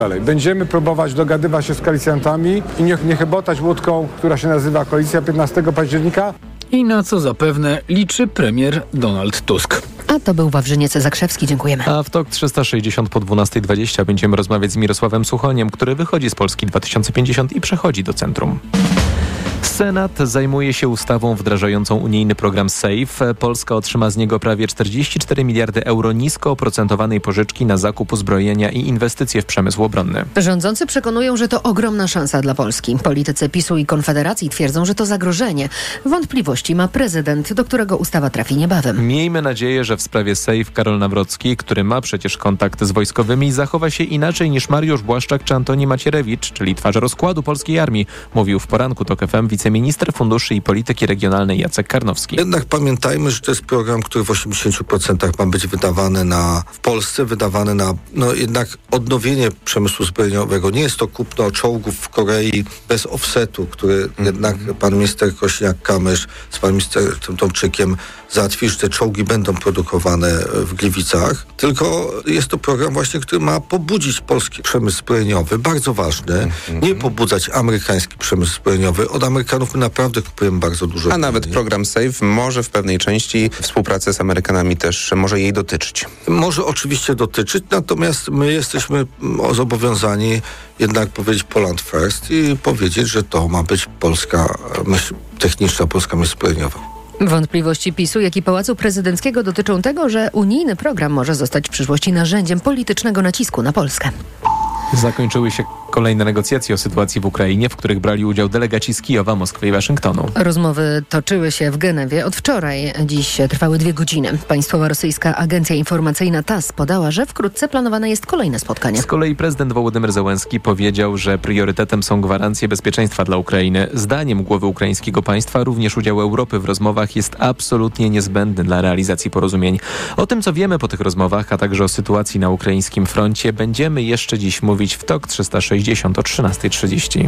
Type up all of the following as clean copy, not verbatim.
dalej. Będziemy próbować dogadywać się z koalicjantami i nie chybotać łódką, która się nazywa Koalicja 15 października. I na co zapewne liczy premier Donald Tusk. A to był Wawrzyniec Zakrzewski. Dziękujemy. A w TOK 360 po 12:20 będziemy rozmawiać z Mirosławem Suchoniem, który wychodzi z Polski 2050 i przechodzi do centrum. Senat zajmuje się ustawą wdrażającą unijny program SAFE. Polska otrzyma z niego prawie 44 miliardy euro nisko oprocentowanej pożyczki na zakup uzbrojenia i inwestycje w przemysł obronny. Rządzący przekonują, że to ogromna szansa dla Polski. Politycy PiS-u i Konfederacji twierdzą, że to zagrożenie. Wątpliwości ma prezydent, do którego ustawa trafi niebawem. Miejmy nadzieję, że w sprawie SAFE Karol Nawrocki, który ma przecież kontakt z wojskowymi, zachowa się inaczej niż Mariusz Błaszczak czy Antoni Macierewicz, czyli twarz rozkładu polskiej armii, mówił w poranku TOK FM wiceminister funduszy i polityki regionalnej Jacek Karnowski. Jednak pamiętajmy, że to jest program, który w 80% ma być wydawany w Polsce, wydawany na jednak odnowienie przemysłu zbrojeniowego. Nie jest to kupno czołgów w Korei bez offsetu, który jednak pan minister Kośniak-Kamysz z panem ministrem Tomczykiem załatwi, że te czołgi będą produkowane w Gliwicach. Tylko jest to program właśnie, który ma pobudzić polski przemysł zbrojeniowy, bardzo ważny. Nie pobudzać amerykański przemysł zbrojeniowy. Od Amerykanów my naprawdę kupujemy bardzo dużo. A nawet program SAFE może w pewnej części współpracy z Amerykanami też może jej dotyczyć. Może oczywiście dotyczyć, natomiast my jesteśmy zobowiązani jednak powiedzieć Poland first i powiedzieć, że to ma być polska myśl techniczna, polska myśl zbrojeniowa. Wątpliwości PiS-u, jak i Pałacu Prezydenckiego dotyczą tego, że unijny program może zostać w przyszłości narzędziem politycznego nacisku na Polskę. Zakończyły się kolejne negocjacje o sytuacji w Ukrainie, w których brali udział delegaci z Kijowa, Moskwy i Waszyngtonu. Rozmowy toczyły się w Genewie od wczoraj. Dziś trwały 2 godziny. Państwowa rosyjska agencja informacyjna TASS podała, że wkrótce planowane jest kolejne spotkanie. Z kolei prezydent Wołodymyr Zełenski powiedział, że priorytetem są gwarancje bezpieczeństwa dla Ukrainy. Zdaniem głowy ukraińskiego państwa również udział Europy w rozmowach jest absolutnie niezbędny dla realizacji porozumień. O tym, co wiemy po tych rozmowach, a także o sytuacji na ukraińskim froncie, będziemy jeszcze dziś mówić w TOK 360 o 13:30.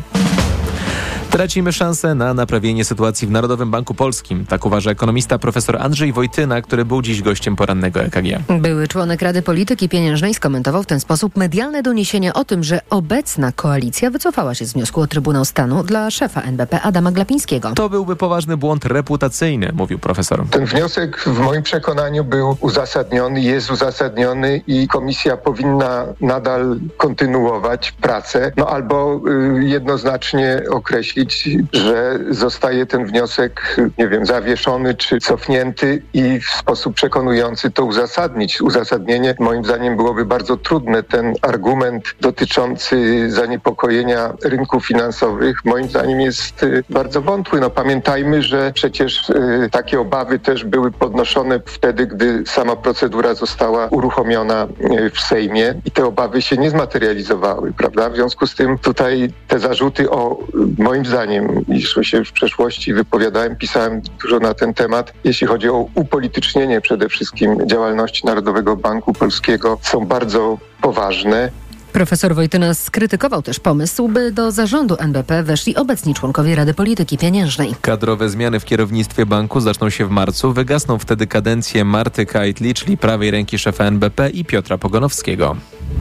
Tracimy szansę na naprawienie sytuacji w Narodowym Banku Polskim. Tak uważa ekonomista profesor Andrzej Wojtyna, który był dziś gościem porannego EKG. Były członek Rady Polityki Pieniężnej skomentował w ten sposób medialne doniesienia o tym, że obecna koalicja wycofała się z wniosku o Trybunał Stanu dla szefa NBP Adama Glapińskiego. To byłby poważny błąd reputacyjny, mówił profesor. Ten wniosek w moim przekonaniu był uzasadniony, jest uzasadniony i komisja powinna nadal kontynuować pracę, albo jednoznacznie określić, że zostaje ten wniosek, zawieszony czy cofnięty i w sposób przekonujący to uzasadnić. Uzasadnienie moim zdaniem byłoby bardzo trudne. Ten argument dotyczący zaniepokojenia rynków finansowych moim zdaniem jest bardzo wątły. Pamiętajmy, że przecież takie obawy też były podnoszone wtedy, gdy sama procedura została uruchomiona w Sejmie i te obawy się nie zmaterializowały, prawda? W związku z tym tutaj te zarzuty moim zdaniem, iż się w przeszłości wypowiadałem, pisałem dużo na ten temat, jeśli chodzi o upolitycznienie przede wszystkim działalności Narodowego Banku Polskiego, są bardzo poważne. Profesor Wojtyna skrytykował też pomysł, by do zarządu NBP weszli obecni członkowie Rady Polityki Pieniężnej. Kadrowe zmiany w kierownictwie banku zaczną się w marcu. Wygasną wtedy kadencje Marty Kajtli, czyli prawej ręki szefa NBP, i Piotra Pogonowskiego.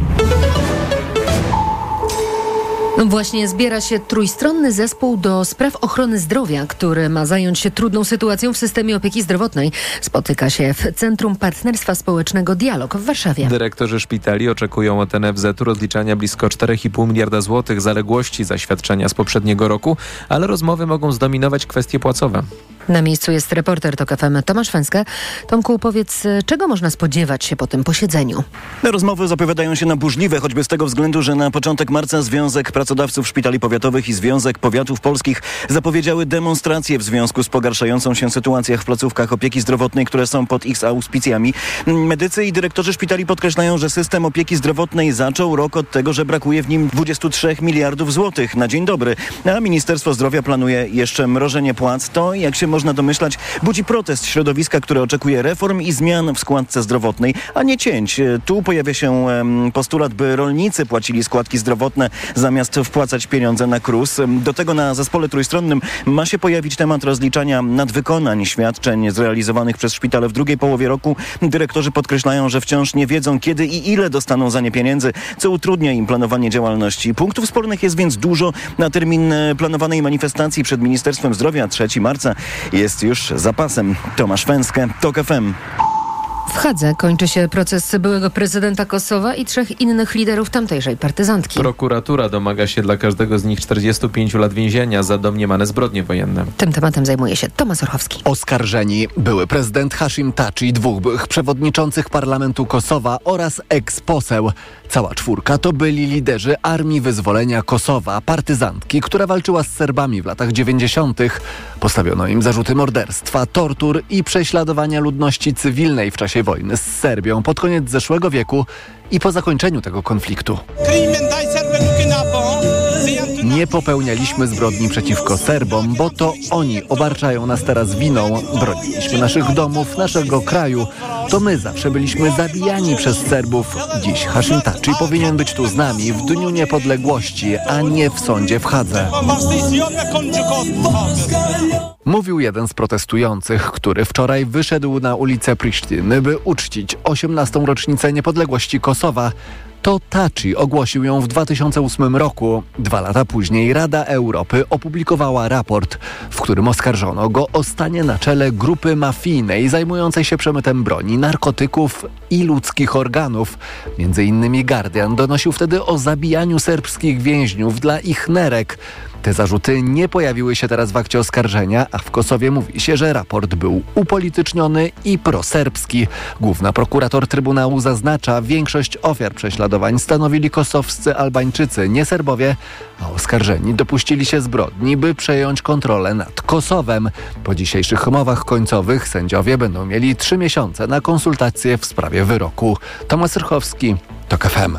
Właśnie zbiera się trójstronny zespół do spraw ochrony zdrowia, który ma zająć się trudną sytuacją w systemie opieki zdrowotnej. Spotyka się w Centrum Partnerstwa Społecznego Dialog w Warszawie. Dyrektorzy szpitali oczekują od NFZ-u rozliczania blisko 4,5 miliarda złotych zaległości za świadczenia z poprzedniego roku, ale rozmowy mogą zdominować kwestie płacowe. Na miejscu jest reporter TOK FM Tomasz Fęskę. Tomku, powiedz, czego można spodziewać się po tym posiedzeniu? Rozmowy zapowiadają się na burzliwe, choćby z tego względu, że na początek marca Związek Pracodawców Szpitali Powiatowych i Związek Powiatów Polskich zapowiedziały demonstracje w związku z pogarszającą się sytuacją w placówkach opieki zdrowotnej, które są pod ich auspicjami. Medycy i dyrektorzy szpitali podkreślają, że system opieki zdrowotnej zaczął rok od tego, że brakuje w nim 23 miliardów złotych na dzień dobry. A Ministerstwo Zdrowia planuje jeszcze mrożenie płac. To, jak się można domyślać, budzi protest środowiska, które oczekuje reform i zmian w składce zdrowotnej, a nie cięć. Tu pojawia się postulat, by rolnicy płacili składki zdrowotne zamiast wpłacać pieniądze na KRUS. Do tego na zespole trójstronnym ma się pojawić temat rozliczania nadwykonań świadczeń zrealizowanych przez szpitale w drugiej połowie roku. Dyrektorzy podkreślają, że wciąż nie wiedzą, kiedy i ile dostaną za nie pieniędzy, co utrudnia im planowanie działalności. Punktów spornych jest więc dużo. Na termin planowanej manifestacji przed Ministerstwem Zdrowia 3 marca jest już zapasem. Tomasz Węskę, TOK FM. W Hadze kończy się proces byłego prezydenta Kosowa i 3 innych liderów tamtejszej partyzantki. Prokuratura domaga się dla każdego z nich 45 lat więzienia za domniemane zbrodnie wojenne. Tym tematem zajmuje się Tomasz Orchowski. Oskarżeni były prezydent Hashim Thaçi, 2 byłych przewodniczących parlamentu Kosowa oraz eks-poseł. Cała 4 to byli liderzy Armii Wyzwolenia Kosowa, partyzantki, która walczyła z Serbami w latach 90. Postawiono im zarzuty morderstwa, tortur i prześladowania ludności cywilnej w czasie wojny z Serbią pod koniec zeszłego wieku i po zakończeniu tego konfliktu. Nie popełnialiśmy zbrodni przeciwko Serbom, bo to oni obarczają nas teraz winą. Broniliśmy naszych domów, naszego kraju. To my zawsze byliśmy zabijani przez Serbów. Dziś Hashim Thaçi powinien być tu z nami w Dniu Niepodległości, a nie w sądzie w Hadze. Mówił jeden z protestujących, który wczoraj wyszedł na ulicę Prisztyny, by uczcić 18. rocznicę niepodległości Kosowa. To Thaçi ogłosił ją w 2008 roku. 2 lata później Rada Europy opublikowała raport, w którym oskarżono go o stanie na czele grupy mafijnej zajmującej się przemytem broni, narkotyków i ludzkich organów. Między innymi Guardian donosił wtedy o zabijaniu serbskich więźniów dla ich nerek. Te zarzuty nie pojawiły się teraz w akcie oskarżenia, a w Kosowie mówi się, że raport był upolityczniony i proserbski. Główna prokurator Trybunału zaznacza, większość ofiar prześladowań stanowili kosowscy Albańczycy, nie Serbowie, a oskarżeni dopuścili się zbrodni, by przejąć kontrolę nad Kosowem. Po dzisiejszych mowach końcowych sędziowie będą mieli 3 miesiące na konsultacje w sprawie wyroku. Tomasz Rychowski, TOK FM.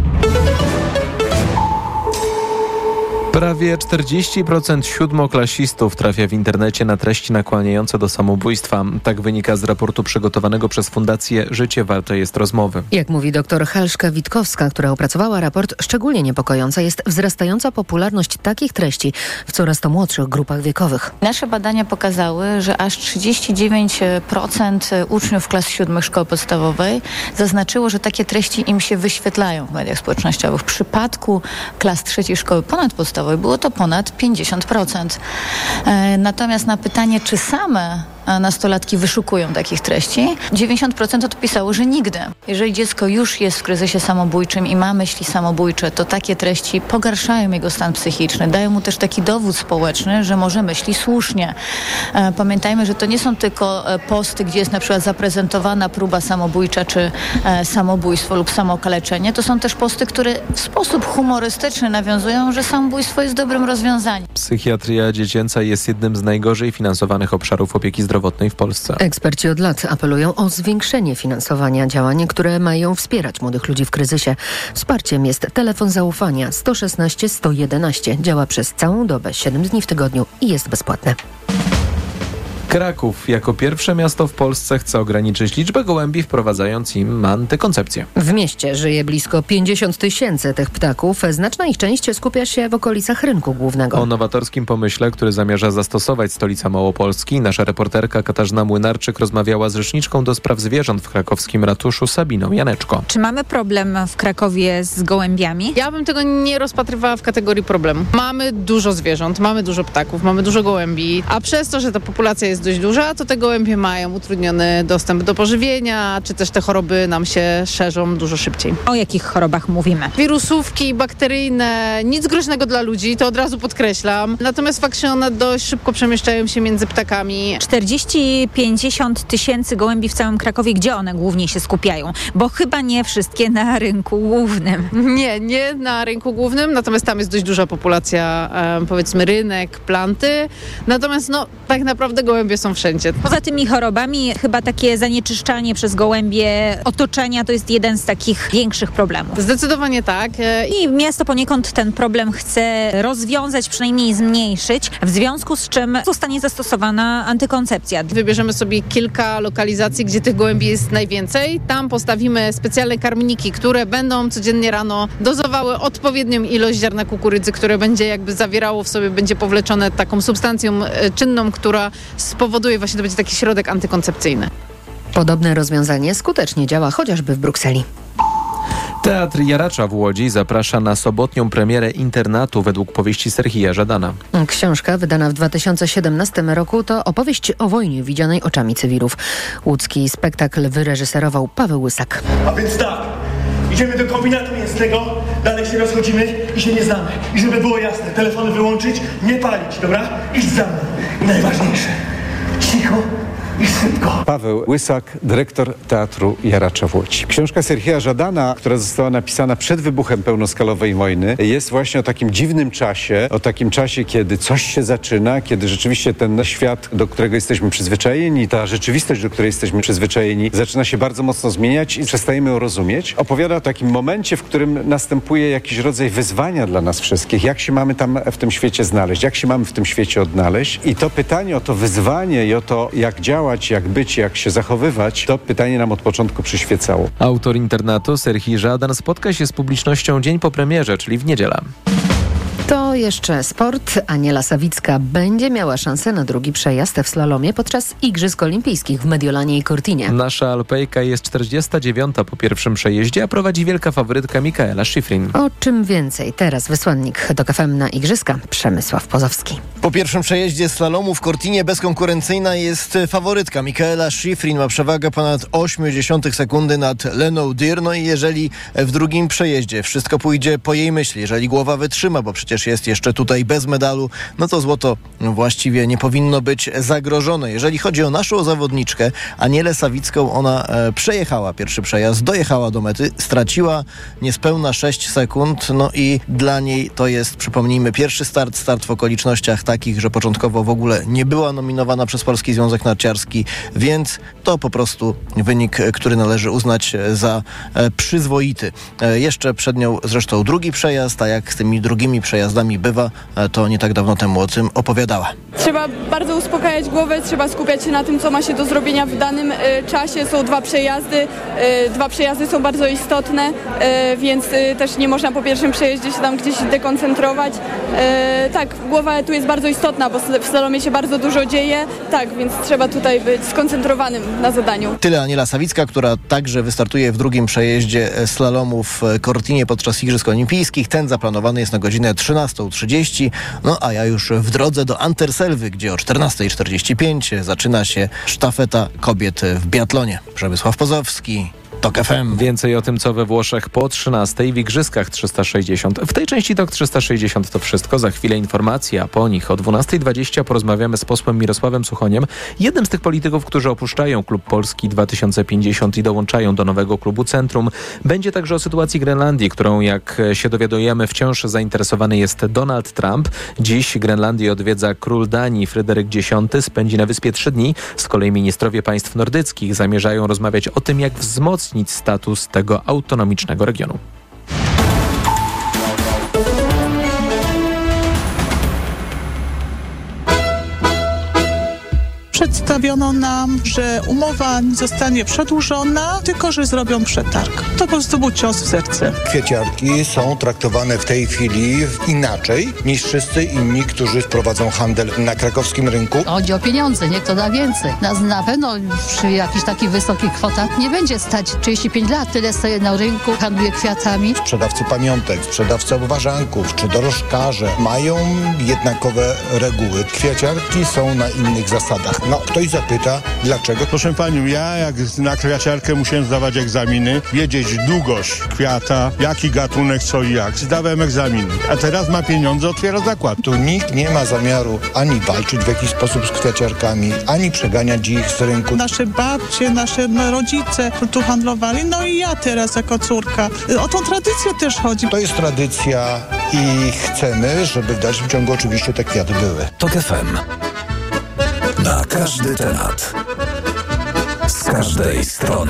Prawie 40% siódmoklasistów trafia w internecie na treści nakłaniające do samobójstwa. Tak wynika z raportu przygotowanego przez Fundację Życie warte jest rozmowy. Jak mówi dr Halszka Witkowska, która opracowała raport, szczególnie niepokojąca jest wzrastająca popularność takich treści w coraz to młodszych grupach wiekowych. Nasze badania pokazały, że aż 39% uczniów klas 7 szkoły podstawowej zaznaczyło, że takie treści im się wyświetlają w mediach społecznościowych. W przypadku klas 3 szkoły ponadpodstawowej było to ponad 50%. Natomiast na pytanie, czy same nastolatki wyszukują takich treści, 90% odpisało, że nigdy. Jeżeli dziecko już jest w kryzysie samobójczym i ma myśli samobójcze, to takie treści pogarszają jego stan psychiczny, dają mu też taki dowód społeczny, że może myśli słusznie. Pamiętajmy, że to nie są tylko posty, gdzie jest na przykład zaprezentowana próba samobójcza, czy samobójstwo lub samookaleczenie. To są też posty, które w sposób humorystyczny nawiązują, że samobójstwo jest dobrym rozwiązaniem. Psychiatria dziecięca jest jednym z najgorzej finansowanych obszarów opieki zdrowotnej w Polsce. Eksperci od lat apelują o zwiększenie finansowania działań, które mają wspierać młodych ludzi w kryzysie. Wsparciem jest telefon zaufania 116 111. Działa przez całą dobę, 7 dni w tygodniu i jest bezpłatne. Kraków jako pierwsze miasto w Polsce chce ograniczyć liczbę gołębi, wprowadzając im antykoncepcję. W mieście żyje blisko 50 000 tych ptaków. Znaczna ich część skupia się w okolicach rynku głównego. O nowatorskim pomyśle, który zamierza zastosować stolica Małopolski, nasza reporterka Katarzyna Młynarczyk rozmawiała z rzeczniczką do spraw zwierząt w krakowskim ratuszu Sabiną Janeczko. Czy mamy problem w Krakowie z gołębiami? Ja bym tego nie rozpatrywała w kategorii problemu. Mamy dużo zwierząt, mamy dużo ptaków, mamy dużo gołębi, a przez to, że ta populacja jest dość duża, to te gołębie mają utrudniony dostęp do pożywienia, czy też te choroby nam się szerzą dużo szybciej. O jakich chorobach mówimy? Wirusówki, bakteryjne, nic groźnego dla ludzi, to od razu podkreślam. Natomiast fakt, że one dość szybko przemieszczają się między ptakami. 40-50 tysięcy gołębi w całym Krakowie. Gdzie one głównie się skupiają? Bo chyba nie wszystkie na rynku głównym. Nie na rynku głównym, natomiast tam jest dość duża populacja, powiedzmy rynek, planty. Natomiast tak naprawdę gołębie są wszędzie. Poza tymi chorobami chyba takie zanieczyszczanie przez gołębie otoczenia to jest jeden z takich większych problemów. Zdecydowanie tak. I miasto poniekąd ten problem chce rozwiązać, przynajmniej zmniejszyć, w związku z czym zostanie zastosowana antykoncepcja. Wybierzemy sobie kilka lokalizacji, gdzie tych gołębi jest najwięcej. Tam postawimy specjalne karmniki, które będą codziennie rano dozowały odpowiednią ilość ziarna kukurydzy, które będzie jakby zawierało w sobie, będzie powleczone taką substancją czynną, która spowoduje właśnie, to będzie taki środek antykoncepcyjny. Podobne rozwiązanie skutecznie działa chociażby w Brukseli. Teatr Jaracza w Łodzi zaprasza na sobotnią premierę Internatu według powieści Serhija Żadana. Książka wydana w 2017 roku to opowieść o wojnie widzianej oczami cywilów. Łódzki spektakl wyreżyserował Paweł Łysak. A więc tak, idziemy do kombinatu mięsnego, dalej się rozchodzimy i się nie znamy. I żeby było jasne, telefony wyłączyć, nie palić, dobra? Idź za mną. I najważniejsze, cicho i szybko. Paweł Łysak, dyrektor Teatru Jaracza w Łodzi. Książka Serhija Żadana, która została napisana przed wybuchem pełnoskalowej wojny, jest właśnie o takim dziwnym czasie, o takim czasie, kiedy coś się zaczyna, kiedy rzeczywiście ten świat, do którego jesteśmy przyzwyczajeni, ta rzeczywistość, do której jesteśmy przyzwyczajeni, zaczyna się bardzo mocno zmieniać i przestajemy ją rozumieć. Opowiada o takim momencie, w którym następuje jakiś rodzaj wyzwania dla nas wszystkich. Jak się mamy tam w tym świecie znaleźć? Jak się mamy w tym świecie odnaleźć? I to pytanie o to wyzwanie i o to, jak działać, jak być, jak się zachowywać, to pytanie nam od początku przyświecało. Autor Internatu Serhij Żadan spotka się z publicznością dzień po premierze, czyli w niedzielę. To jeszcze sport. Aniela Sawicka będzie miała szansę na drugi przejazd w slalomie podczas Igrzysk Olimpijskich w Mediolanie i Cortinie. Nasza Alpejka jest 49. po pierwszym przejeździe, a prowadzi wielka faworytka Mikaela Schifrin. O czym więcej teraz wysłannik TOK FM na Igrzyska Przemysław Pozowski. Po pierwszym przejeździe slalomu w Cortinie bezkonkurencyjna jest faworytka. Mikaela Schifrin ma przewagę ponad 0,8 sekundy nad Leną Dir. No i jeżeli w drugim przejeździe wszystko pójdzie po jej myśli, jeżeli głowa wytrzyma, bo przecież jest jeszcze tutaj bez medalu, no to złoto właściwie nie powinno być zagrożone. Jeżeli chodzi o naszą zawodniczkę, Anielę Sawicką, ona przejechała pierwszy przejazd, dojechała do mety, straciła niespełna 6 sekund, no i dla niej to jest, przypomnijmy, pierwszy start w okolicznościach takich, że początkowo w ogóle nie była nominowana przez Polski Związek Narciarski, więc to po prostu wynik, który należy uznać za przyzwoity. Jeszcze przed nią zresztą drugi przejazd, a jak z tymi drugimi przejazdami bywa, to nie tak dawno temu o tym opowiadała. Trzeba bardzo uspokajać głowę, trzeba skupiać się na tym, co ma się do zrobienia w danym czasie. Są dwa przejazdy. Dwa przejazdy są bardzo istotne, więc też nie można po pierwszym przejeździe się tam gdzieś dekoncentrować. Tak, głowa tu jest bardzo istotna, bo w slalomie się bardzo dużo dzieje. Tak, więc trzeba tutaj być skoncentrowanym na zadaniu. Tyle Aniela Sawicka, która także wystartuje w drugim przejeździe slalomu w Cortinie podczas Igrzysk Olimpijskich. Ten zaplanowany jest na godzinę 13:30. No a ja już w drodze do Anterselwy, gdzie o 14:45 zaczyna się sztafeta kobiet w biatlonie. Przemysław Pozowski, TOK FM. Więcej o tym, co we Włoszech po 13:00 w Igrzyskach 360. W tej części TOK 360 to wszystko. Za chwilę informacje, a po nich o 12:20 porozmawiamy z posłem Mirosławem Suchoniem, jednym z tych polityków, którzy opuszczają Klub Polski 2050 i dołączają do nowego klubu Centrum. Będzie także o sytuacji Grenlandii, którą, jak się dowiadujemy, wciąż zainteresowany jest Donald Trump. Dziś Grenlandię odwiedza król Danii Fryderyk X. Spędzi na wyspie 3 dni. Z kolei ministrowie państw nordyckich zamierzają rozmawiać o tym, jak wzmocnić status tego autonomicznego regionu. Przedstawiono nam, że umowa nie zostanie przedłużona, tylko że zrobią przetarg. To po prostu był cios w serce. Kwieciarki są traktowane w tej chwili inaczej niż wszyscy inni, którzy prowadzą handel na krakowskim rynku. Chodzi o pieniądze, niech to da więcej. Nas na pewno przy jakichś takich wysokich kwotach nie będzie stać. 35 lat tyle stoję na rynku, handluję kwiatami. Sprzedawcy pamiątek, sprzedawcy obwarzanków czy dorożkarze mają jednakowe reguły. Kwieciarki są na innych zasadach. No, ktoś zapyta, dlaczego? Proszę panią, ja jak na kwiaciarkę musiałem zdawać egzaminy, wiedzieć długość kwiata, jaki gatunek, co i jak. Zdawałem egzaminy, a teraz ma pieniądze, otwiera zakład. Tu nikt nie ma zamiaru ani walczyć w jakiś sposób z kwiaciarkami, ani przeganiać ich z rynku. Nasze babcie, nasze rodzice tu handlowali, no i ja teraz jako córka. O tą tradycję też chodzi. To jest tradycja i chcemy, żeby w dalszym ciągu oczywiście te kwiaty były. TOK FM. Na każdy temat. Z każdej strony.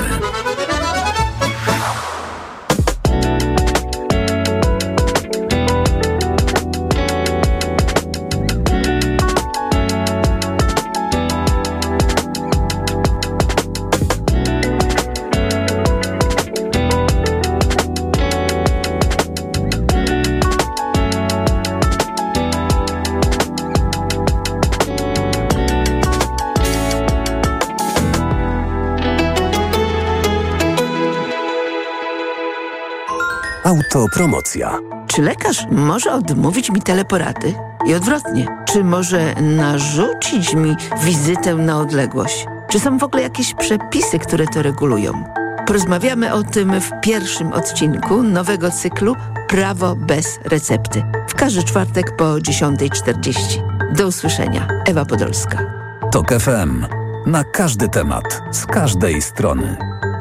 Autopromocja. Czy lekarz może odmówić mi teleporady? I odwrotnie. Czy może narzucić mi wizytę na odległość? Czy są w ogóle jakieś przepisy, które to regulują? Porozmawiamy o tym w pierwszym odcinku nowego cyklu Prawo bez recepty. W każdy czwartek po 10:40. Do usłyszenia. Ewa Podolska. TOK FM. Na każdy temat. Z każdej strony.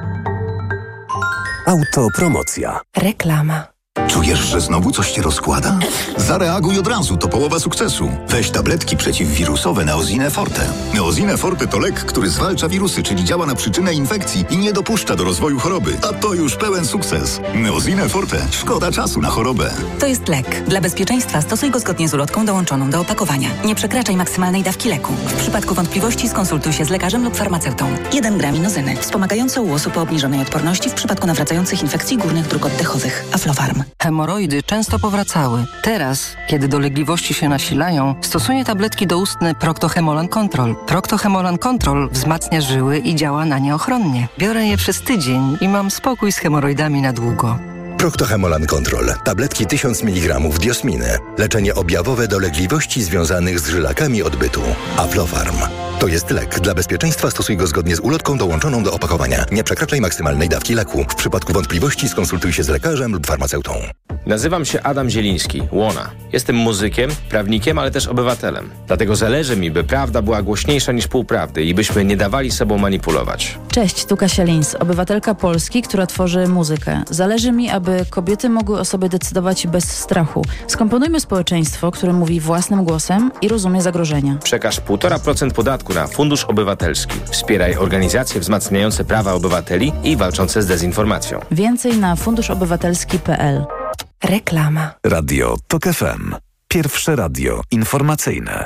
Autopromocja. Reklama. Czujesz, że znowu coś cię rozkłada? Zareaguj od razu, to połowa sukcesu. Weź tabletki przeciwwirusowe Neosine Forte. Neosine Forte to lek, który zwalcza wirusy, czyli działa na przyczynę infekcji i nie dopuszcza do rozwoju choroby. A to już pełen sukces. Neosine Forte. Szkoda czasu na chorobę. To jest lek. Dla bezpieczeństwa stosuj go zgodnie z ulotką dołączoną do opakowania. Nie przekraczaj maksymalnej dawki leku. W przypadku wątpliwości skonsultuj się z lekarzem lub farmaceutą. 1 gram inozyny. Wspomagające u osób o obniżonej odporności w przypadku nawracających infekcji górnych dróg oddechowych. Aflofarm. Hemoroidy często powracały. Teraz, kiedy dolegliwości się nasilają, stosuję tabletki doustne Procto-Hemolan Control. Procto-Hemolan Control wzmacnia żyły i działa na nie ochronnie. Biorę je przez tydzień i mam spokój z hemoroidami na długo. Procto-Hemolan Control. Tabletki 1000 mg diosminy. Leczenie objawowe dolegliwości związanych z żylakami odbytu. Aflofarm. To jest lek. Dla bezpieczeństwa stosuj go zgodnie z ulotką dołączoną do opakowania. Nie przekraczaj maksymalnej dawki leku. W przypadku wątpliwości skonsultuj się z lekarzem lub farmaceutą. Nazywam się Adam Zieliński, Łona. Jestem muzykiem, prawnikiem, ale też obywatelem. Dlatego zależy mi, by prawda była głośniejsza niż półprawdy i byśmy nie dawali sobą manipulować. Cześć, tu Kasia Lins, obywatelka Polski, która tworzy muzykę. Zależy mi, aby kobiety mogły o sobie decydować bez strachu. Skomponujmy społeczeństwo, które mówi własnym głosem i rozumie zagrożenia. Przekaż 1,5% podatku na Fundusz Obywatelski. Wspieraj organizacje wzmacniające prawa obywateli i walczące z dezinformacją. Więcej na funduszobywatelski.pl. Reklama. Radio TOK FM. Pierwsze radio informacyjne.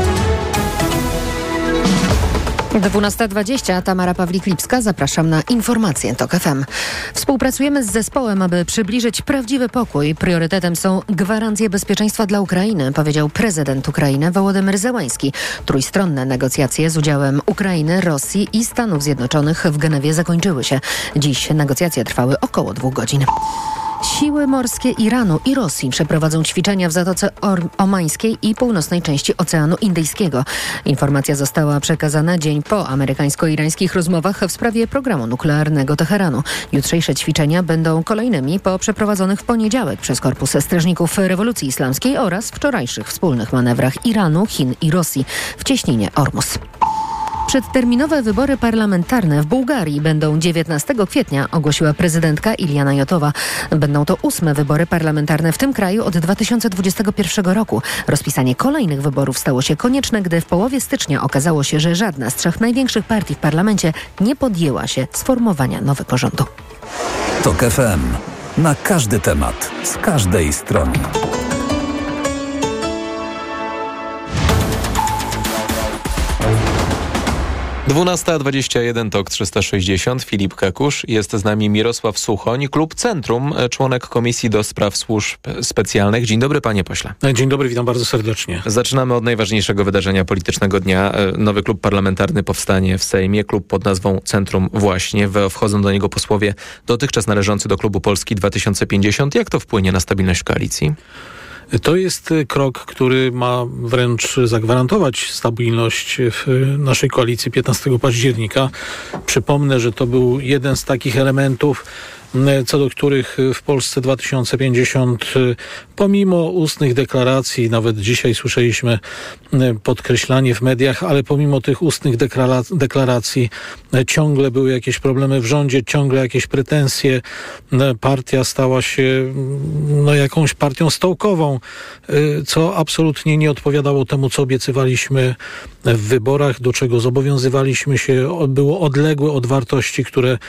12:20, Tamara Pawlik-Lipska, zapraszam na informacje TOK FM. Współpracujemy z zespołem, aby przybliżyć prawdziwy pokój. Priorytetem są gwarancje bezpieczeństwa dla Ukrainy, powiedział prezydent Ukrainy Wołodymyr Zełański. Trójstronne negocjacje z udziałem Ukrainy, Rosji i Stanów Zjednoczonych w Genewie zakończyły się. Dziś negocjacje trwały około 2 godzin. Siły morskie Iranu i Rosji przeprowadzą ćwiczenia w Zatoce Omańskiej i północnej części Oceanu Indyjskiego. Informacja została przekazana dzień po amerykańsko-irańskich rozmowach w sprawie programu nuklearnego Teheranu. Jutrzejsze ćwiczenia będą kolejnymi po przeprowadzonych w poniedziałek przez Korpus Strażników Rewolucji Islamskiej oraz wczorajszych wspólnych manewrach Iranu, Chin i Rosji w cieśninie Ormus. Przedterminowe wybory parlamentarne w Bułgarii będą 19 kwietnia, ogłosiła prezydentka Iljana Jotowa. Będą to 8 wybory parlamentarne w tym kraju od 2021 roku. Rozpisanie kolejnych wyborów stało się konieczne, gdy w połowie stycznia okazało się, że żadna z 3 największych partii w parlamencie nie podjęła się sformowania nowego rządu. TOK FM. Na każdy temat. Z każdej strony. Dwunasta 21, TOK 360, Filip Kakusz, jest z nami Mirosław Suchoń, Klub Centrum, członek Komisji do Spraw Służb Specjalnych. Dzień dobry, panie pośle. Dzień dobry, witam bardzo serdecznie. Zaczynamy od najważniejszego wydarzenia politycznego dnia. Nowy klub parlamentarny powstanie w Sejmie, klub pod nazwą Centrum właśnie. Wchodzą do niego posłowie dotychczas należący do klubu Polski 2050. Jak to wpłynie na stabilność koalicji? To jest krok, który ma wręcz zagwarantować stabilność w naszej koalicji 15 października. Przypomnę, że to był jeden z takich elementów co do których w Polsce 2050 pomimo ustnych deklaracji, nawet dzisiaj słyszeliśmy podkreślanie w mediach, ale pomimo tych ustnych deklaracji ciągle były jakieś problemy w rządzie, ciągle jakieś pretensje. Partia stała się jakąś partią stołkową, co absolutnie nie odpowiadało temu, co obiecywaliśmy w wyborach, do czego zobowiązywaliśmy się, było odległe od wartości, które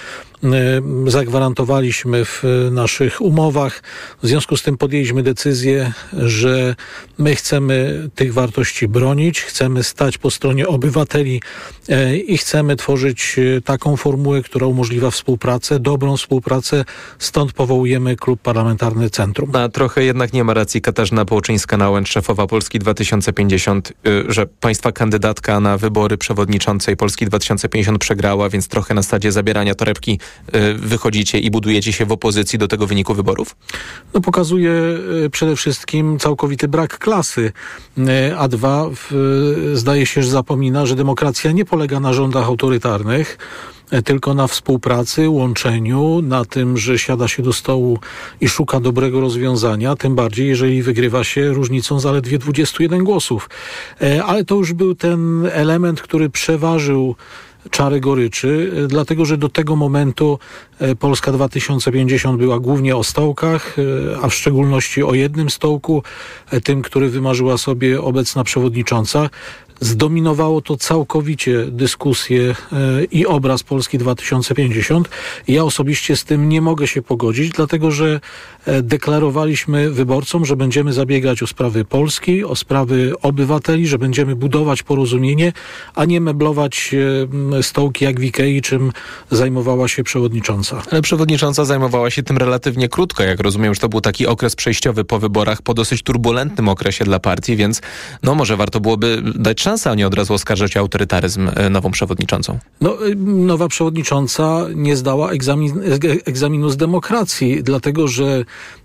zagwarantowaliśmy w naszych umowach. W związku z tym podjęliśmy decyzję, że my chcemy tych wartości bronić, chcemy stać po stronie obywateli i chcemy tworzyć taką formułę, która umożliwia współpracę, dobrą współpracę. Stąd powołujemy Klub Parlamentarny Centrum. A trochę jednak nie ma racji Katarzyna Połczyńska-Nałęcz, szefowa Polski 2050, że państwa kandydatka na wybory przewodniczącej Polski 2050 przegrała, więc trochę na stadzie zabierania torebki wychodzicie i budujecie się w opozycji do tego wyniku wyborów? Pokazuje przede wszystkim całkowity brak klasy. A dwa, zdaje się, że zapomina, że demokracja nie polega na rządach autorytarnych, tylko na współpracy, łączeniu, na tym, że siada się do stołu i szuka dobrego rozwiązania, tym bardziej, jeżeli wygrywa się różnicą zaledwie 21 głosów. Ale to już był ten element, który przeważył czary goryczy, dlatego że do tego momentu Polska 2050 była głównie o stołkach, a w szczególności o jednym stołku, tym, który wymarzyła sobie obecna przewodnicząca. Zdominowało to całkowicie dyskusję i obraz Polski 2050. Ja osobiście z tym nie mogę się pogodzić, dlatego że deklarowaliśmy wyborcom, że będziemy zabiegać o sprawy Polski, o sprawy obywateli, że będziemy budować porozumienie, a nie meblować stołki jak w Ikei, czym zajmowała się przewodnicząca. Ale przewodnicząca zajmowała się tym relatywnie krótko. Jak rozumiem, że to był taki okres przejściowy po wyborach, po dosyć turbulentnym okresie dla partii, więc może warto byłoby dać szansę, a nie od razu oskarżać o autorytaryzm nową przewodniczącą. Nowa przewodnicząca nie zdała egzaminu z demokracji, dlatego że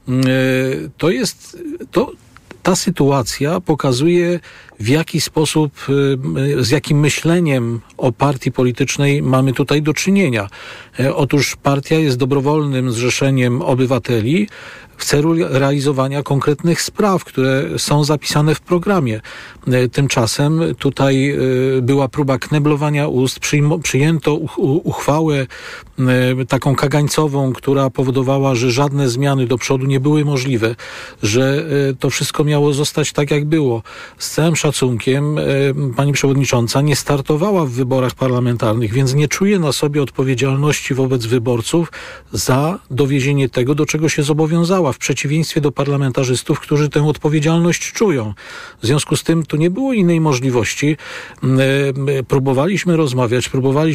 ta sytuacja pokazuje, w jaki sposób, z jakim myśleniem o partii politycznej mamy tutaj do czynienia. Otóż partia jest dobrowolnym zrzeszeniem obywateli w celu realizowania konkretnych spraw, które są zapisane w programie. Tymczasem tutaj była próba kneblowania ust, przyjęto uchwałę taką kagańcową, która powodowała, że żadne zmiany do przodu nie były możliwe, że to wszystko miało zostać tak, jak było. Z całym szacunkiem pani przewodnicząca nie startowała w wyborach parlamentarnych, więc nie czuje na sobie odpowiedzialności wobec wyborców za dowiezienie tego, do czego się zobowiązała, w przeciwieństwie do parlamentarzystów, którzy tę odpowiedzialność czują. W związku z tym tu nie było innej możliwości. Próbowaliśmy rozmawiać,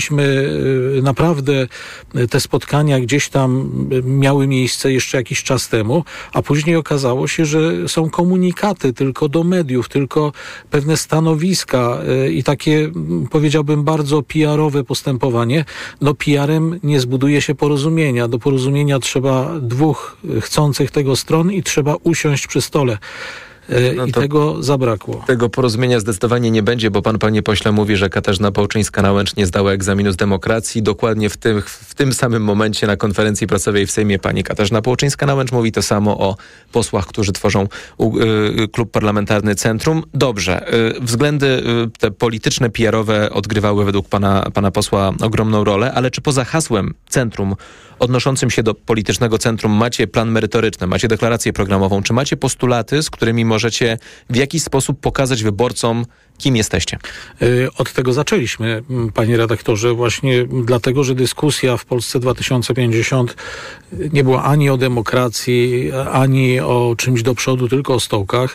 naprawdę te spotkania gdzieś tam miały miejsce jeszcze jakiś czas temu, a później okazało się, że są komunikaty tylko do mediów, tylko pewne stanowiska i takie, powiedziałbym, bardzo PR-owe postępowanie. PR-em nie zbuduje się porozumienia. Do porozumienia trzeba dwóch chcących tego stron i trzeba usiąść przy stole. I tego zabrakło. Tego porozumienia zdecydowanie nie będzie, bo pan, panie pośle, mówi, że Katarzyna Połczyńska-Nałęcz nie zdała egzaminu z demokracji. Dokładnie w tym samym momencie na konferencji prasowej w Sejmie pani Katarzyna Połczyńska-Nałęcz mówi to samo o posłach, którzy tworzą Klub Parlamentarny Centrum. Dobrze. Względy te polityczne, PR-owe odgrywały według pana posła ogromną rolę, ale czy poza hasłem Centrum odnoszącym się do politycznego centrum macie plan merytoryczny, macie deklarację programową, czy macie postulaty, z którymi możecie w jakiś sposób pokazać wyborcom, kim jesteście? Od tego zaczęliśmy, panie redaktorze, właśnie dlatego, że dyskusja w Polsce 2050 nie była ani o demokracji, ani o czymś do przodu, tylko o stołkach.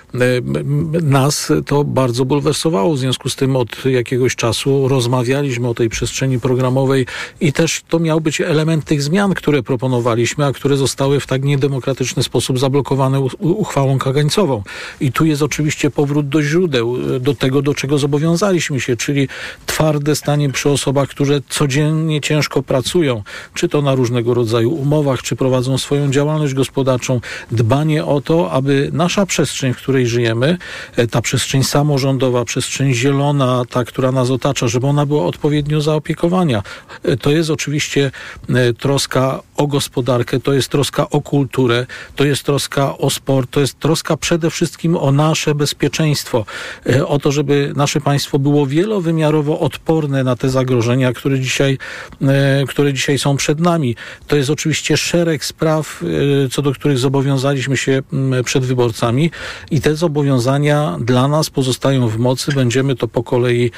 Nas to bardzo bulwersowało, w związku z tym od jakiegoś czasu rozmawialiśmy o tej przestrzeni programowej i też to miał być element tych zmian, które proponowaliśmy, a które zostały w tak niedemokratyczny sposób zablokowane uchwałą kagańcową. I tu jest oczywiście powrót do źródeł, do tego, do czego zobowiązaliśmy się, czyli twarde stanie przy osobach, które codziennie ciężko pracują, czy to na różnego rodzaju umowach, czy prowadzą swoją działalność gospodarczą. Dbanie o to, aby nasza przestrzeń, w której której żyjemy, ta przestrzeń samorządowa, przestrzeń zielona, ta, która nas otacza, żeby ona była odpowiednio zaopiekowana. To jest oczywiście troska o gospodarkę, to jest troska o kulturę, to jest troska o sport, to jest troska przede wszystkim o nasze bezpieczeństwo, o to, żeby nasze państwo było wielowymiarowo odporne na te zagrożenia, które dzisiaj są przed nami. To jest oczywiście szereg spraw, co do których zobowiązaliśmy się przed wyborcami i te zobowiązania dla nas pozostają w mocy. Będziemy to po kolei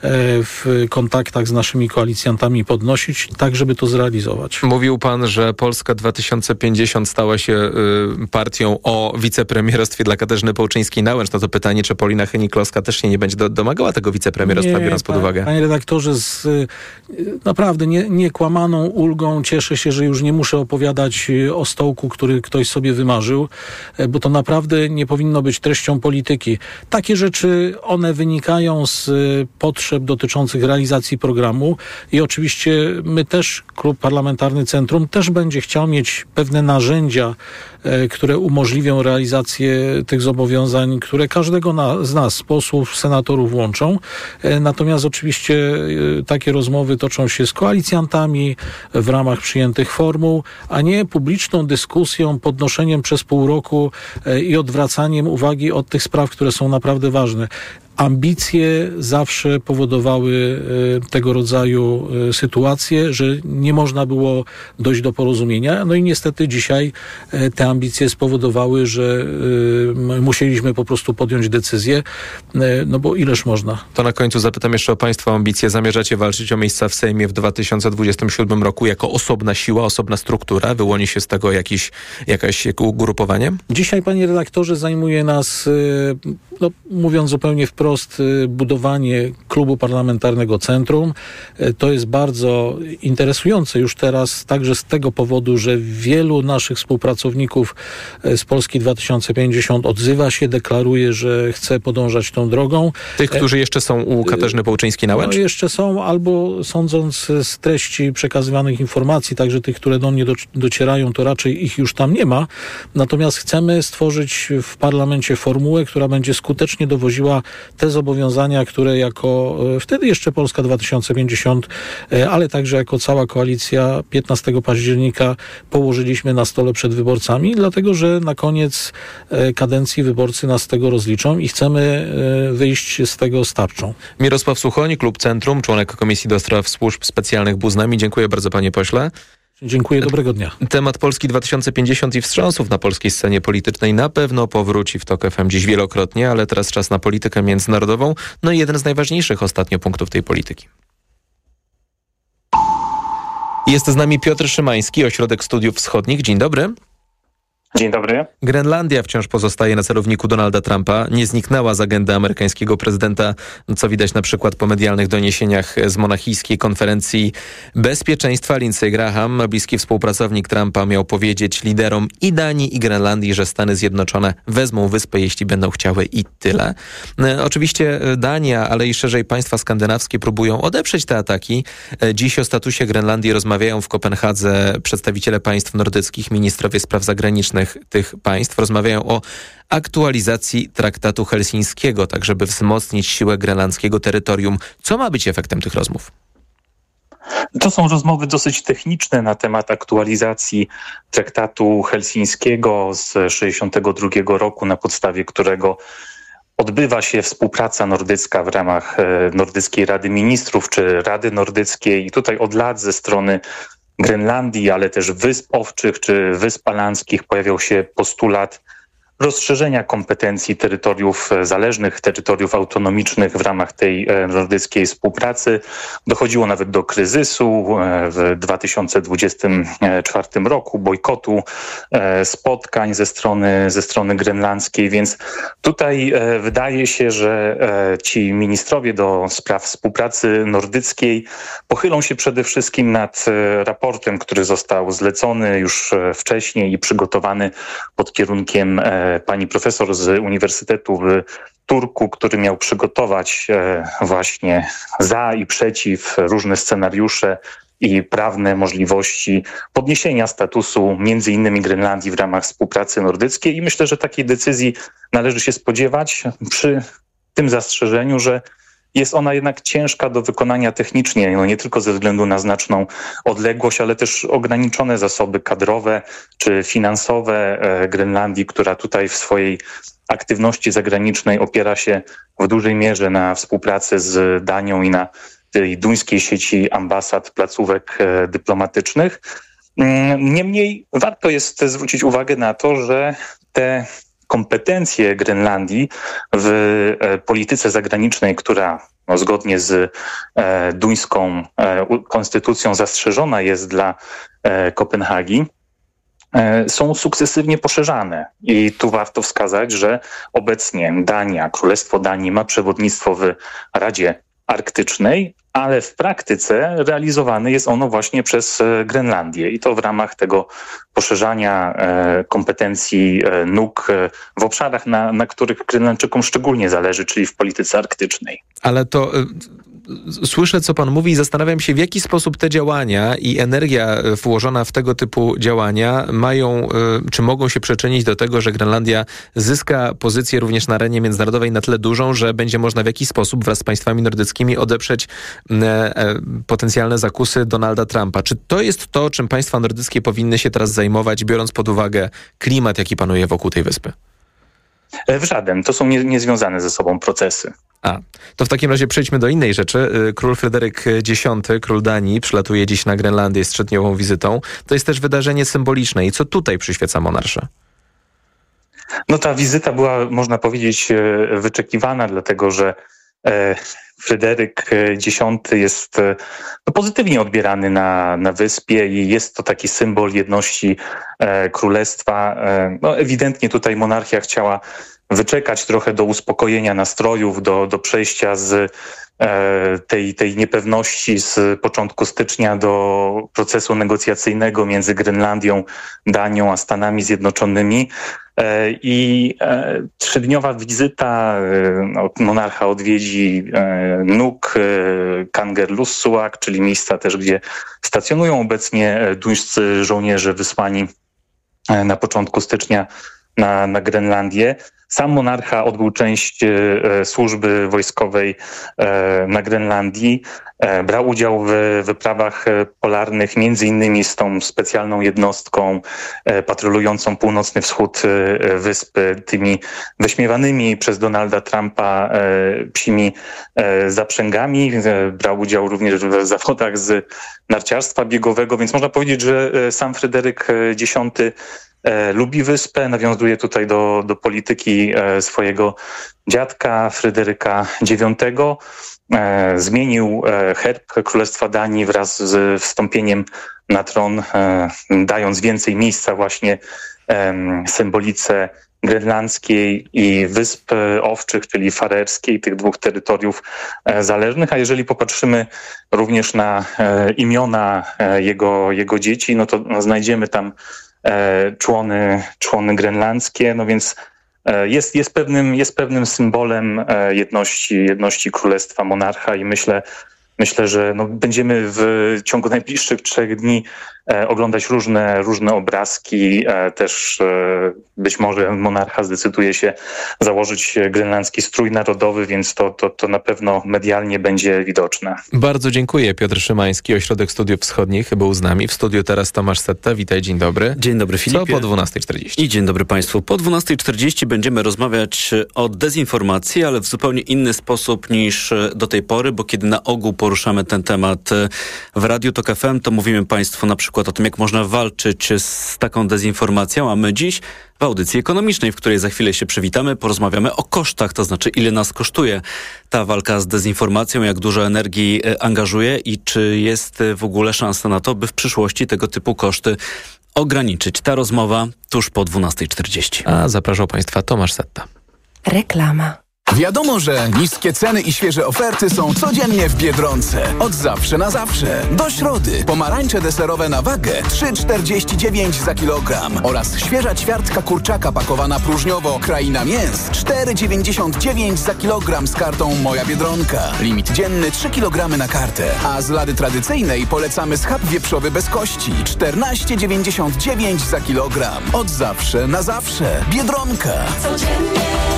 w kontaktach z naszymi koalicjantami podnosić, tak żeby to zrealizować. Mówił pan, że Polska 2050 stała się partią o wicepremierostwie dla Katarzyny Połczyńskiej-Nałęcz. No to pytanie, czy Paulina Hennig-Kloska też się nie będzie domagała tego wicepremierostwa, biorąc pod uwagę? Panie redaktorze, z naprawdę niekłamaną ulgą cieszę się, że już nie muszę opowiadać o stołku, który ktoś sobie wymarzył, bo to naprawdę nie powinno być treścią polityki. Takie rzeczy, one wynikają z potrzeb dotyczących realizacji programu i oczywiście my też, Klub Parlamentarny Centrum, też będzie chciał mieć pewne narzędzia, które umożliwią realizację tych zobowiązań, które każdego z nas, posłów, senatorów łączą. Natomiast oczywiście takie rozmowy toczą się z koalicjantami w ramach przyjętych formuł, a nie publiczną dyskusją, podnoszeniem przez pół roku i odwracaniem uwagi od tych spraw, które są naprawdę ważne. Ambicje zawsze powodowały tego rodzaju sytuacje, że nie można było dojść do porozumienia. No i niestety dzisiaj te ambicje spowodowały, że musieliśmy po prostu podjąć decyzję, no bo ileż można. To na końcu zapytam jeszcze o państwa ambicje. Zamierzacie walczyć o miejsca w Sejmie w 2027 roku jako osobna siła, osobna struktura? Wyłoni się z tego jakieś ugrupowanie? Dzisiaj, panie redaktorze, zajmuje nas, mówiąc zupełnie wprost, budowanie klubu parlamentarnego Centrum. To jest bardzo interesujące już teraz, także z tego powodu, że wielu naszych współpracowników z Polski 2050 odzywa się, deklaruje, że chce podążać tą drogą. Tych, którzy jeszcze są u Katarzyny Połczyńskiej-Nałęcz? No jeszcze są, albo sądząc z treści przekazywanych informacji, także tych, które do mnie docierają, to raczej ich już tam nie ma. Natomiast chcemy stworzyć w parlamencie formułę, która będzie skutecznie dowoziła te zobowiązania, które jako wtedy jeszcze Polska 2050, ale także jako cała koalicja 15 października położyliśmy na stole przed wyborcami, dlatego że na koniec kadencji wyborcy nas z tego rozliczą i chcemy wyjść z tego starczą. Mirosław Suchoń, Klub Centrum, członek Komisji do Spraw Służb Specjalnych był z nami. Dziękuję bardzo, panie pośle. Dziękuję, dobrego dnia. Temat Polski 2050 i wstrząsów na polskiej scenie politycznej na pewno powróci w TOK FM dziś wielokrotnie, ale teraz czas na politykę międzynarodową. No i jeden z najważniejszych ostatnio punktów tej polityki. Jest z nami Piotr Szymański, Ośrodek Studiów Wschodnich. Dzień dobry. Dzień dobry. Grenlandia wciąż pozostaje na celowniku Donalda Trumpa. Nie zniknęła z agendy amerykańskiego prezydenta, co widać na przykład po medialnych doniesieniach z monachijskiej konferencji bezpieczeństwa. Lindsey Graham, bliski współpracownik Trumpa, miał powiedzieć liderom i Danii, i Grenlandii, że Stany Zjednoczone wezmą wyspę, jeśli będą chciały, i tyle. Oczywiście Dania, ale i szerzej państwa skandynawskie próbują odeprzeć te ataki. Dziś o statusie Grenlandii rozmawiają w Kopenhadze przedstawiciele państw nordyckich, ministrowie spraw zagranicznych tych państw. Rozmawiają o aktualizacji traktatu helsińskiego, tak żeby wzmocnić siłę grenlandzkiego terytorium. Co ma być efektem tych rozmów? To są rozmowy dosyć techniczne na temat aktualizacji traktatu helsińskiego z 1962 roku, na podstawie którego odbywa się współpraca nordycka w ramach Nordyckiej Rady Ministrów czy Rady Nordyckiej. I tutaj od lat ze strony Grenlandii, ale też Wysp Owczych czy Wysp Alandzkich pojawiał się postulat rozszerzenia kompetencji terytoriów zależnych, terytoriów autonomicznych w ramach tej nordyckiej współpracy. Dochodziło nawet do kryzysu w 2024 roku, bojkotu spotkań ze strony grenlandzkiej, więc tutaj wydaje się, że ci ministrowie do spraw współpracy nordyckiej pochylą się przede wszystkim nad raportem, który został zlecony już wcześniej i przygotowany pod kierunkiem pani profesor z Uniwersytetu w Turku, który miał przygotować właśnie za i przeciw różne scenariusze i prawne możliwości podniesienia statusu między innymi Grenlandii w ramach współpracy nordyckiej i myślę, że takiej decyzji należy się spodziewać przy tym zastrzeżeniu, że jest ona jednak ciężka do wykonania technicznie, nie tylko ze względu na znaczną odległość, ale też ograniczone zasoby kadrowe czy finansowe Grenlandii, która tutaj w swojej aktywności zagranicznej opiera się w dużej mierze na współpracy z Danią i na tej duńskiej sieci ambasad, placówek dyplomatycznych. Niemniej warto jest zwrócić uwagę na to, że te kompetencje Grenlandii w polityce zagranicznej, która zgodnie z duńską konstytucją zastrzeżona jest dla Kopenhagi, są sukcesywnie poszerzane. I tu warto wskazać, że obecnie Dania, Królestwo Danii ma przewodnictwo w Radzie Arktycznej, ale w praktyce realizowane jest ono właśnie przez Grenlandię i to w ramach tego poszerzania kompetencji nóg w obszarach, na których Grenlandczykom szczególnie zależy, czyli w polityce arktycznej. Ale to słyszę, co pan mówi i zastanawiam się, w jaki sposób te działania i energia włożona w tego typu działania mają, czy mogą się przyczynić do tego, że Grenlandia zyska pozycję również na arenie międzynarodowej na tyle dużą, że będzie można w jakiś sposób wraz z państwami nordyckimi odeprzeć potencjalne zakusy Donalda Trumpa. Czy to jest to, czym państwa nordyckie powinny się teraz zajmować, biorąc pod uwagę klimat, jaki panuje wokół tej wyspy? W żaden. To są niezwiązane ze sobą procesy. To w takim razie przejdźmy do innej rzeczy. Król Fryderyk X, król Danii, przylatuje dziś na Grenlandię z 3-dniową wizytą. To jest też wydarzenie symboliczne. I co tutaj przyświeca monarsze? No ta wizyta była, można powiedzieć, wyczekiwana, dlatego że Fryderyk X jest pozytywnie odbierany na wyspie i jest to taki symbol jedności królestwa. Ewidentnie tutaj monarchia chciała wyczekać trochę do uspokojenia nastrojów, do przejścia z tej niepewności z początku stycznia do procesu negocjacyjnego między Grenlandią, Danią a Stanami Zjednoczonymi. I 3-dniowa wizyta, monarcha odwiedzi Nuuk, Kangerlussuaq, czyli miejsca też, gdzie stacjonują obecnie duńscy żołnierze wysłani na początku stycznia na Grenlandię. Sam monarcha odbył część służby wojskowej na Grenlandii. Brał udział w wyprawach polarnych, między innymi z tą specjalną jednostką patrolującą północny wschód wyspy, tymi wyśmiewanymi przez Donalda Trumpa psimi zaprzęgami. Brał udział również w zawodach z narciarstwa biegowego, więc można powiedzieć, że sam Fryderyk X lubi wyspę, nawiązuje tutaj do polityki swojego dziadka Fryderyka IX. Zmienił herb Królestwa Danii wraz z wstąpieniem na tron, dając więcej miejsca właśnie symbolice grenlandzkiej i Wysp Owczych, czyli farerskiej, tych dwóch terytoriów zależnych. A jeżeli popatrzymy również na imiona jego dzieci, no to znajdziemy tam człony grenlandzkie, no więc jest pewnym symbolem jedności Królestwa monarcha i myślę, że będziemy w ciągu najbliższych 3 dni oglądać różne obrazki. Też być może monarcha zdecyduje się założyć grenlandzki strój narodowy, więc to na pewno medialnie będzie widoczne. Bardzo dziękuję. Piotr Szymański, Ośrodek Studiów Wschodnich, był z nami. W studiu teraz Tomasz Setta. Witaj, dzień dobry. Dzień dobry, Filipie. Co po 12:40? I dzień dobry Państwu. Po 12:40 będziemy rozmawiać o dezinformacji, ale w zupełnie inny sposób niż do tej pory, bo kiedy na ogół poruszamy ten temat w Radiu Tok FM, to mówimy Państwu na przykład o tym, jak można walczyć z taką dezinformacją, a my dziś w audycji ekonomicznej, w której za chwilę się przywitamy, porozmawiamy o kosztach, to znaczy ile nas kosztuje ta walka z dezinformacją, jak dużo energii angażuje i czy jest w ogóle szansa na to, by w przyszłości tego typu koszty ograniczyć. Ta rozmowa tuż po 12:40. A zapraszał Państwa Tomasz Setta. Reklama. Wiadomo, że niskie ceny i świeże oferty są codziennie w Biedronce. Od zawsze na zawsze. Do środy. Pomarańcze deserowe na wagę 3,49 za kilogram. Oraz świeża ćwiartka kurczaka pakowana próżniowo Kraina Mięs 4,99 za kilogram z kartą Moja Biedronka. Limit dzienny 3 kg na kartę. A z lady tradycyjnej polecamy schab wieprzowy bez kości 14,99 za kilogram. Od zawsze na zawsze. Biedronka. Codziennie.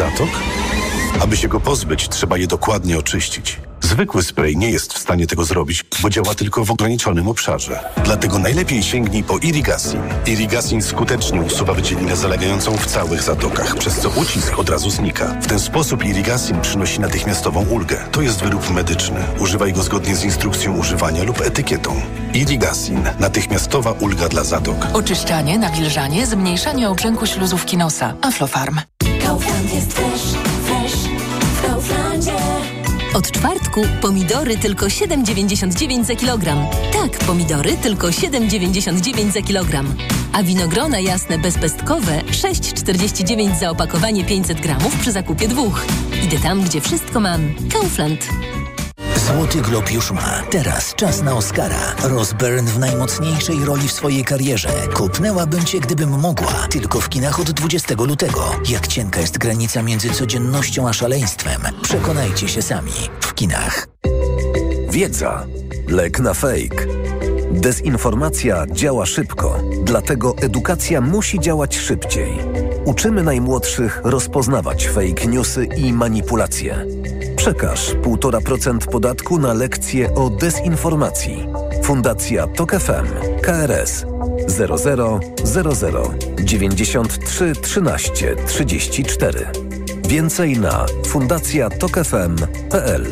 zatok? Aby się go pozbyć, trzeba je dokładnie oczyścić. Zwykły spray nie jest w stanie tego zrobić, bo działa tylko w ograniczonym obszarze. Dlatego najlepiej sięgnij po Irrigasin. Irrigasin skutecznie usuwa wydzielinę zalegającą w całych zatokach, przez co ucisk od razu znika. W ten sposób Irrigasin przynosi natychmiastową ulgę. To jest wyrób medyczny. Używaj go zgodnie z instrukcją używania lub etykietą. Irrigasin. Natychmiastowa ulga dla zatok. Oczyszczanie, nawilżanie, zmniejszanie obrzęku śluzówki nosa. Aflofarm. Kaufland jest fresh w Kauflandzie. Od czwartku pomidory tylko 7,99 za kilogram. Tak, pomidory tylko 7,99 za kilogram. A winogrona jasne bezpestkowe 6,49 za opakowanie 500 gramów przy zakupie 2. Idę tam, gdzie wszystko mam. Kaufland. Złoty Glob już ma. Teraz czas na Oscara. Rose Byrne w najmocniejszej roli w swojej karierze. Kopnęłabym cię, gdybym mogła. Tylko w kinach od 20 lutego. Jak cienka jest granica między codziennością a szaleństwem. Przekonajcie się sami. W kinach. Wiedza. Lek na fake. Dezinformacja działa szybko. Dlatego edukacja musi działać szybciej. Uczymy najmłodszych rozpoznawać fake newsy i manipulacje. Przekaż 1,5% podatku na lekcje o dezinformacji. Fundacja TOK FM. KRS 00 93 13 34. Więcej na fundacjatokfm.pl.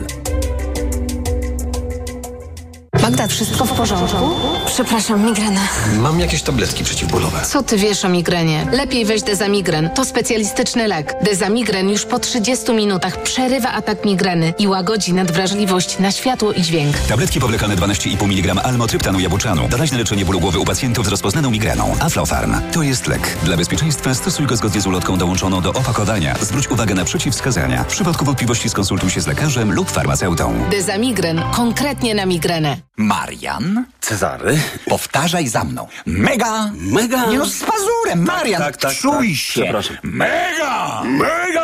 Magda, wszystko w porządku? Przepraszam, migrena. Mam jakieś tabletki przeciwbólowe. Co ty wiesz o migrenie? Lepiej weź Dezamigren. To specjalistyczny lek. Dezamigren już po 30 minutach przerywa atak migreny i łagodzi nadwrażliwość na światło i dźwięk. Tabletki powlekane 12,5 mg almotryptanu jabłczanu. Doraźne leczenie bólu głowy u pacjentów z rozpoznaną migreną. Aflofarm. To jest lek. Dla bezpieczeństwa stosuj go zgodnie z ulotką dołączoną do opakowania. Zwróć uwagę na przeciwwskazania. W przypadku wątpliwości skonsultuj się z lekarzem lub farmaceutą. Dezamigren. Konkretnie na migrenę. Marian? Cezary? Powtarzaj za mną. Mega! Mega! Nie no, z pazurem, Marian! Tak, czuj się! Przepraszam. Mega! Mega!